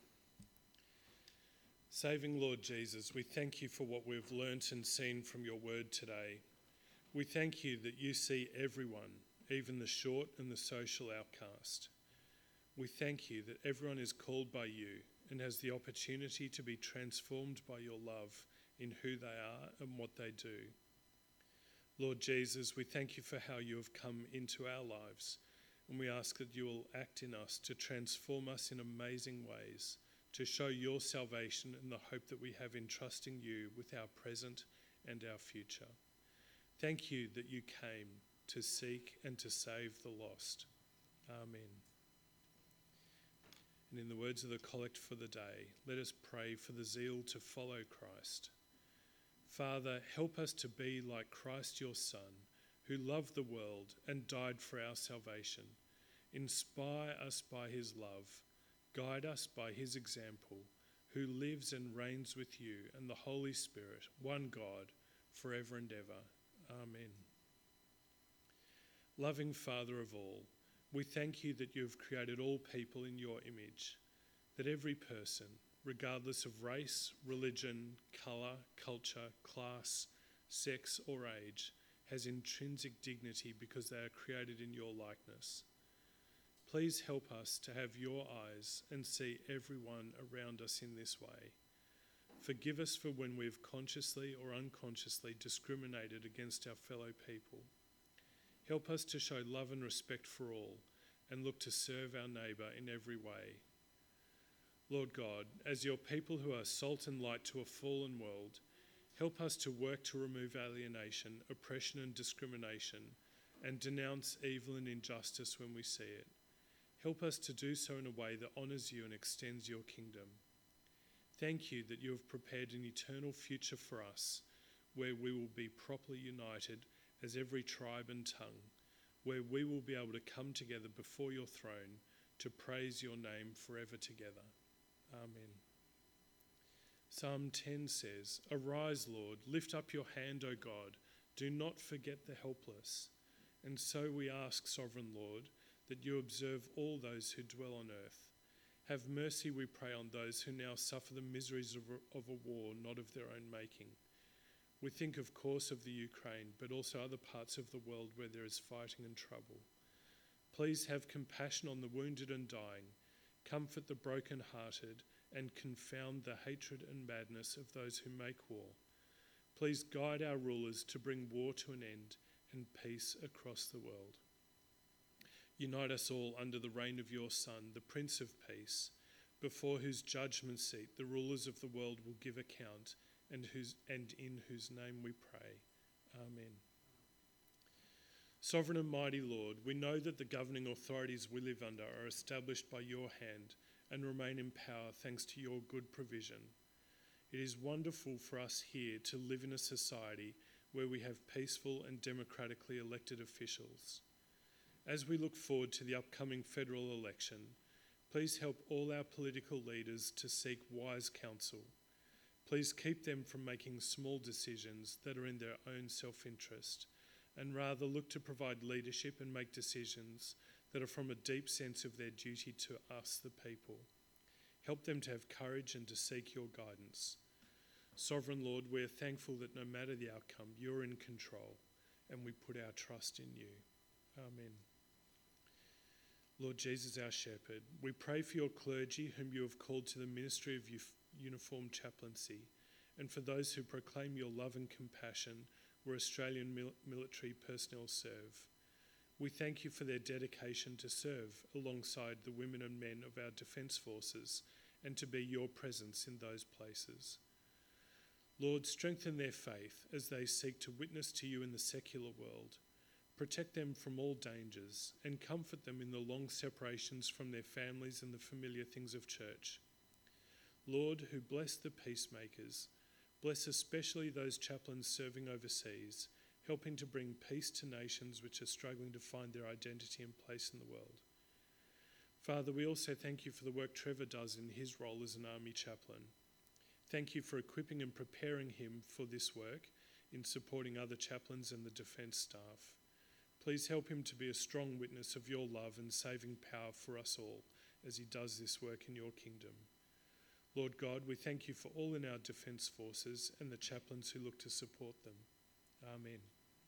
Saving Lord Jesus, we thank you for what we've learnt and seen from your word today. We thank you that you see everyone, even the short and the social outcast. We thank you that everyone is called by you and has the opportunity to be transformed by your love in who they are and what they do. Lord Jesus, we thank you for how you have come into our lives, and we ask that you will act in us to transform us in amazing ways, to show your salvation and the hope that we have in trusting you with our present and our future. Thank you that you came to seek and to save the lost. Amen. And in the words of the collect for the day, let us pray for the zeal to follow Christ. Father, help us to be like Christ your Son, who loved the world and died for our salvation. Inspire us by his love. Guide us by his example, who lives and reigns with you and the Holy Spirit, one God, forever and ever. Amen. Loving Father of all, we thank you that you have created all people in your image, that every person, regardless of race, religion, colour, culture, class, sex or age, has intrinsic dignity because they are created in your likeness. Please help us to have your eyes and see everyone around us in this way. Forgive us for when we've consciously or unconsciously discriminated against our fellow people. Help us to show love and respect for all and look to serve our neighbour in every way. Lord God, as your people who are salt and light to a fallen world, help us to work to remove alienation, oppression and discrimination, and denounce evil and injustice when we see it. Help us to do so in a way that honours you and extends your kingdom. Thank you that you have prepared an eternal future for us, where we will be properly united as every tribe and tongue, where we will be able to come together before your throne to praise your name forever together. Amen. Psalm ten says, "Arise, Lord, lift up your hand, O God, do not forget the helpless." And so we ask, Sovereign Lord, that you observe all those who dwell on earth. Have mercy, we pray, on those who now suffer the miseries of a, of a war not of their own making. We think, of course, of the Ukraine, but also other parts of the world where there is fighting and trouble. Please have compassion on the wounded and dying, comfort the broken-hearted, and confound the hatred and madness of those who make war. Please guide our rulers to bring war to an end and peace across the world. Unite us all under the reign of your Son, the Prince of Peace, before whose judgment seat the rulers of the world will give account, and whose and in whose name we pray. Amen. Sovereign and mighty Lord, we know that the governing authorities we live under are established by your hand and remain in power thanks to your good provision. It is wonderful for us here to live in a society where we have peaceful and democratically elected officials. As we look forward to the upcoming federal election, Please help all our political leaders to seek wise counsel. Please keep them from making small decisions that are in their own self-interest, and rather look to provide leadership and make decisions that are from a deep sense of their duty to us, the people. Help them to have courage and to seek your guidance. Sovereign Lord, we are thankful that no matter the outcome, you're in control, and we put our trust in you. Amen. Lord Jesus, our shepherd, we pray for your clergy whom you have called to the ministry of uniformed chaplaincy, and for those who proclaim your love and compassion where Australian mil- military personnel serve. We thank you for their dedication to serve alongside the women and men of our defence forces and to be your presence in those places. Lord, strengthen their faith as they seek to witness to you in the secular world. Protect them from all dangers and comfort them in the long separations from their families and the familiar things of church. Lord, who bless the peacemakers, bless especially those chaplains serving overseas, helping to bring peace to nations which are struggling to find their identity and place in the world. Father, we also thank you for the work Trevor does in his role as an army chaplain. Thank you for equipping and preparing him for this work in supporting other chaplains and the defence staff. Please help him to be a strong witness of your love and saving power for us all as he does this work in your kingdom. Lord God, we thank you for all in our defence forces and the chaplains who look to support them. Amen.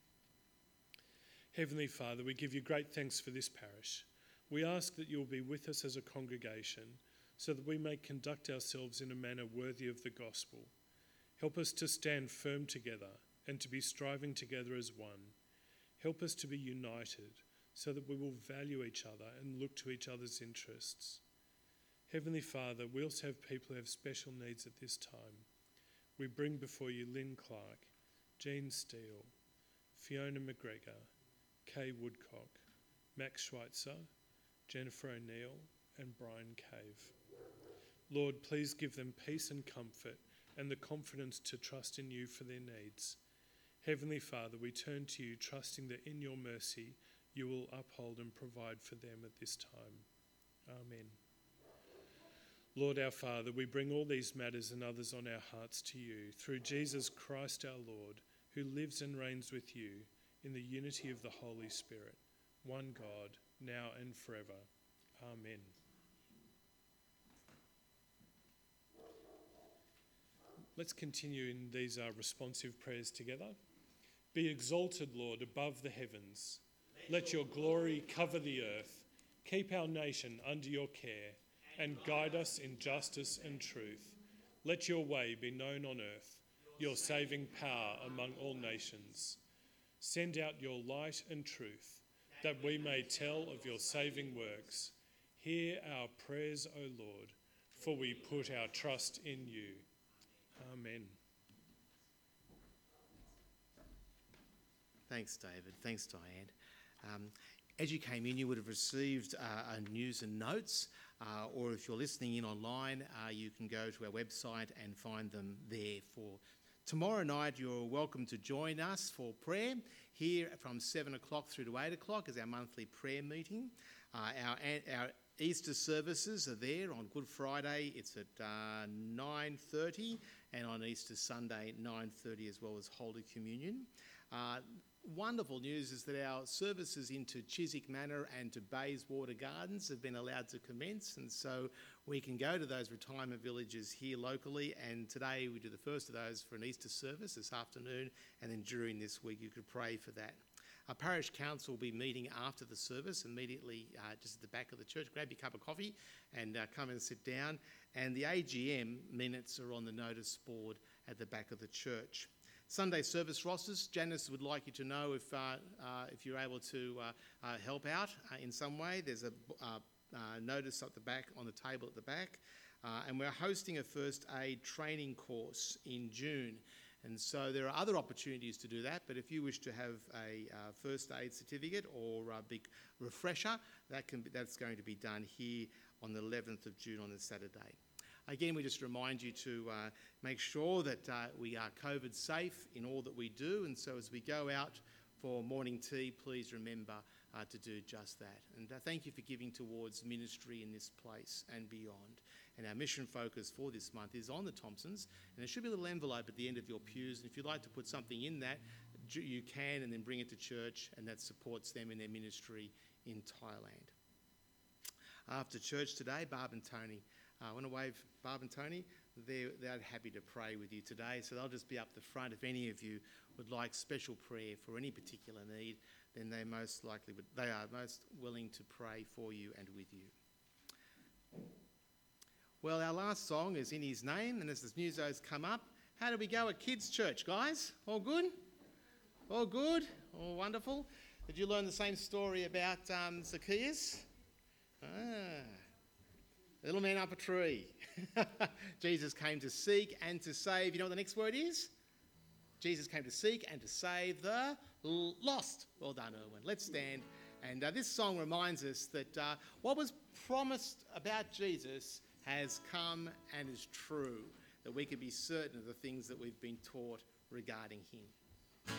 Heavenly Father, we give you great thanks for this parish. We ask that you will be with us as a congregation so that we may conduct ourselves in a manner worthy of the gospel. Help us to stand firm together and to be striving together as one. Help us to be united so that we will value each other and look to each other's interests. Heavenly Father, we also have people who have special needs at this time. We bring before you Lynn Clark, Jean Steele, Fiona McGregor, Kay Woodcock, Max Schweitzer, Jennifer O'Neill, and Brian Cave. Lord, please give them peace and comfort and the confidence to trust in you for their needs. Heavenly Father, we turn to you, trusting that in your mercy you will uphold and provide for them at this time. Amen. Lord our Father, we bring all these matters and others on our hearts to you through Jesus Christ our Lord, who lives and reigns with you in the unity of the Holy Spirit, one God, now and forever. Amen. Let's continue in these uh, responsive prayers together. Be exalted, Lord, above the heavens. Let your glory cover the earth. Keep our nation under your care and guide us in justice and truth. Let your way be known on earth, your saving power among all nations. Send out your light and truth, that we may tell of your saving works. Hear our prayers, O Lord, for we put our trust in you. Amen. Thanks, David. Thanks, Diane. Um, as you came in, you would have received uh, news and notes, uh, or if you're listening in online, uh, you can go to our website and find them there. For tomorrow night, you're welcome to join us for prayer here from seven o'clock through to eight o'clock is our monthly prayer meeting. Uh, our, our Easter services are there. On Good Friday, it's at uh, nine thirty, and on Easter Sunday, nine thirty, as well as Holy Communion. Uh, wonderful news is that our services into Chiswick Manor and to Bayswater Gardens have been allowed to commence, and so we can go to those retirement villages here locally, and today we do the first of those for an Easter service this afternoon, and then during this week you could pray for that. Our parish council will be meeting after the service, immediately uh, just at the back of the church. Grab your cup of coffee and uh, come and sit down. And the A G M minutes are on the notice board at the back of the church. Sunday service rosters. Janice would like you to know if uh, uh, if you're able to uh, uh, help out uh, in some way. There's a uh, uh, notice at the back on the table at the back. Uh, and we're hosting a first aid training course in June. And so there are other opportunities to do that, but if you wish to have a uh, first aid certificate or a big refresher, that can be, that's going to be done here on the eleventh of June on the Saturday. Again, we just remind you to uh, make sure that uh, we are COVID safe in all that we do, and so as we go out for morning tea, please remember uh, to do just that. And uh, thank you for giving towards ministry in this place and beyond. And our mission focus for this month is on the Thompsons, and there should be a little envelope at the end of your pews, and if you'd like to put something in that, you can, and then bring it to church, and that supports them in their ministry in Thailand. After church today, Barb and Tony, uh, I want to wave Barb and Tony. They're, they're happy to pray with you today, so they'll just be up the front. If any of you would like special prayer for any particular need, then they most likely would, they are most willing to pray for you and with you. Well, our last song is In His Name, and as the musos come up, how do we go at kids' church, guys? All good? All good? All wonderful? Did you learn the same story about um, Zacchaeus? Ah, little man up a tree. Jesus came to seek and to save. You know what the next word is? Jesus came to seek and to save the lost. Well done, Erwin. Let's stand. And uh, this song reminds us that uh, what was promised about Jesus has come and is true, that we can be certain of the things that we've been taught regarding him.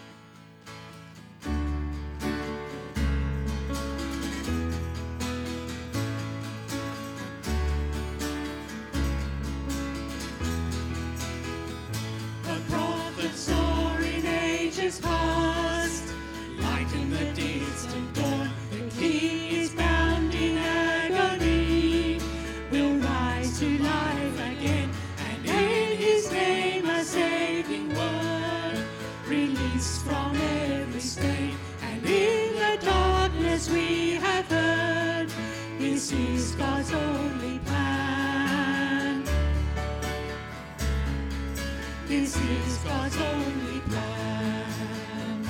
The prophets saw in ages past, light in the distant dawn, the King is bound in agony, will rise to life again, and in his name a saving word, released from every stain, and in the darkness we have heard, this is God's only plan. This is God's only plan.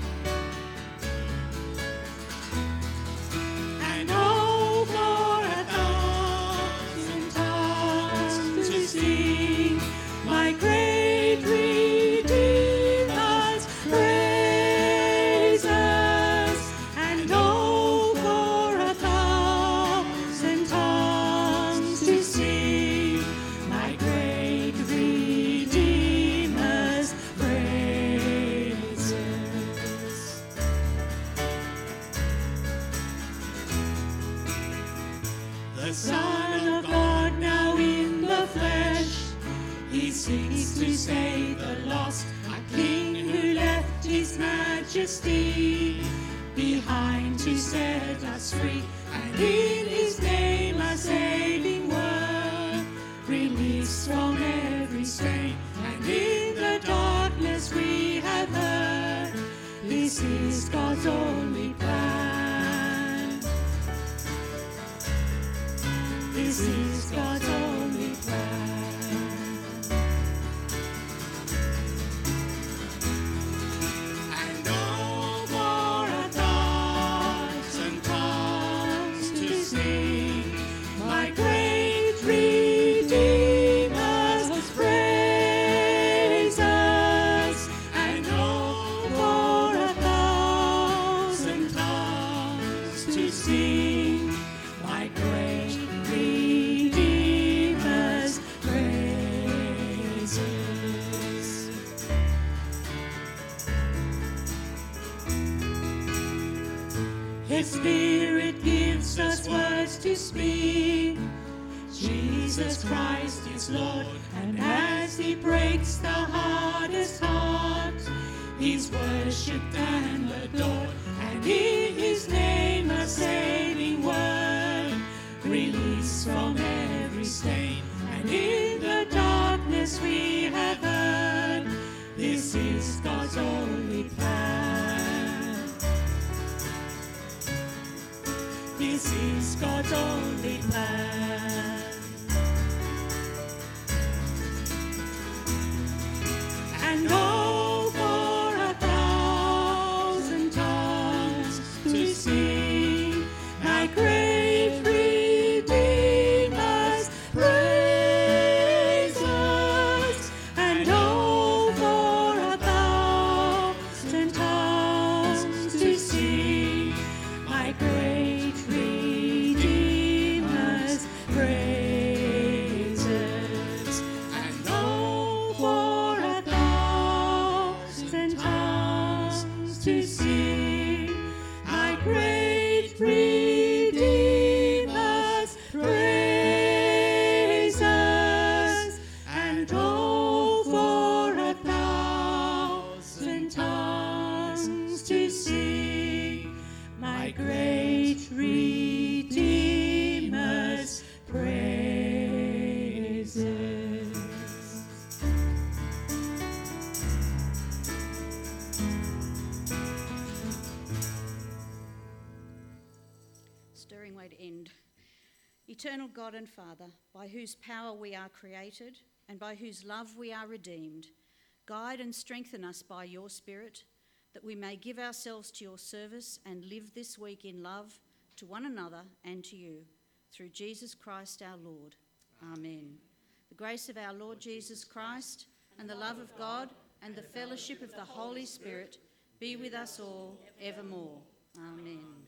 And oh, for a thousand tongues to sing my great Redeemer's praises. And oh, for a thousand tongues to sing my great Redeemer's praises. The Son of God now in the flesh, he seeks to save the lost, a King who left his majesty behind to set us free, and in his name a saving word, released from every stain, and in the darkness we have heard, this is God's only plan. This is God's only plan. And oh, for a thousand tongues to sing my great Redeemer's praises. And oh, for a thousand tongues to sing my great Redeemer's praises. His Spirit gives us words to speak. Jesus Christ is Lord, and as he breaks the hardest heart, he's worshipped and adored, and in his name a saving word, released from every stain, and in the darkness we have heard, this is God's only plan. This is God's only plan. And oh, for a thousand tongues to sing my great Redeemer's praises. And oh, for a thousand tongues to sing my great Redeemer's praises. Eternal God and Father, by whose power we are created and by whose love we are redeemed, guide and strengthen us by your Spirit, that we may give ourselves to your service and live this week in love to one another and to you, through Jesus Christ our Lord. Amen. The grace of our Lord Jesus Christ and the love of God and the fellowship of the Holy Spirit be with us all evermore. Amen.